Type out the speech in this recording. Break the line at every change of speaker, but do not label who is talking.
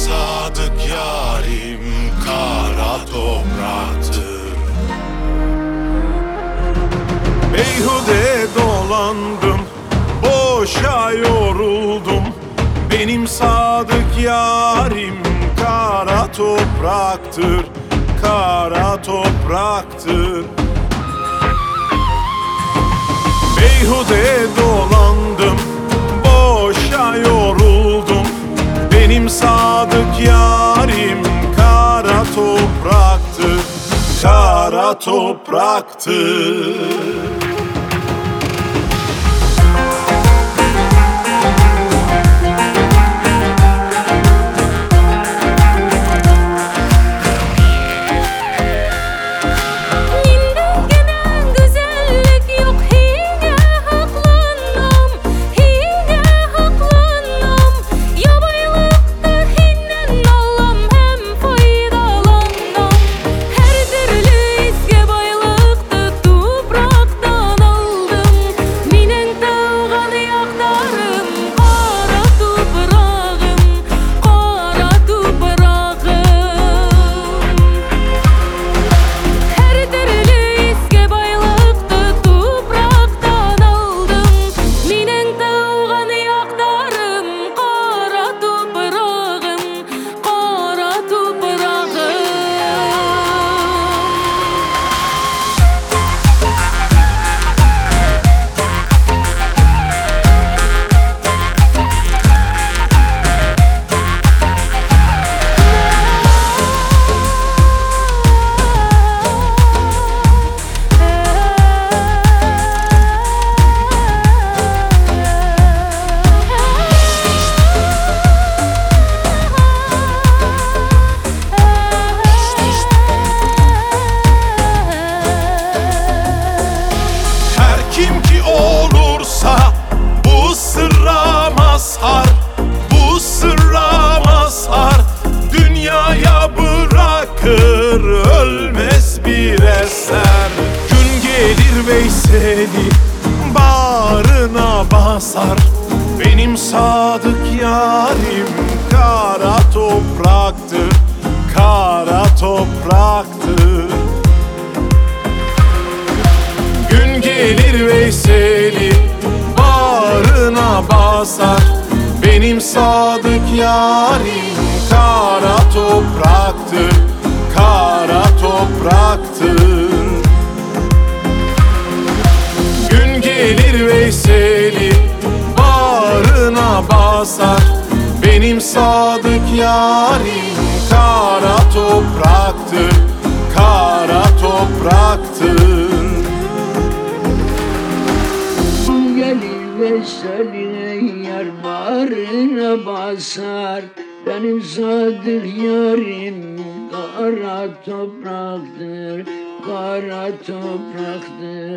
sadık yarim kara topraktır. Beyhude dolandım, boşa yoruldum. Benim sadık yarim kara topraktır, kara topraktır. Beyhude dolandım, boşa yoruldum. Benim sadık yarim kara topraktır, kara topraktır. Kim ki olursa bu sırra mazhar, bu sırra mazhar, dünyaya bırakır ölmez bir eser. Gün gelir Veysel'i bağrına basar. Benim sadık yarim kara topraktır, kara topraktır. Gün gelir Veysel'i bağrına basar. Benim sadık yarim kara topraktır, kara topraktır. Gün gelir Veysel'i bağrına basar. Benim sadık yarim kara topraktır, kara topraktır.
Veysel'in yar bağrına basar. Benim sadık yarim kara topraktır, kara topraktır.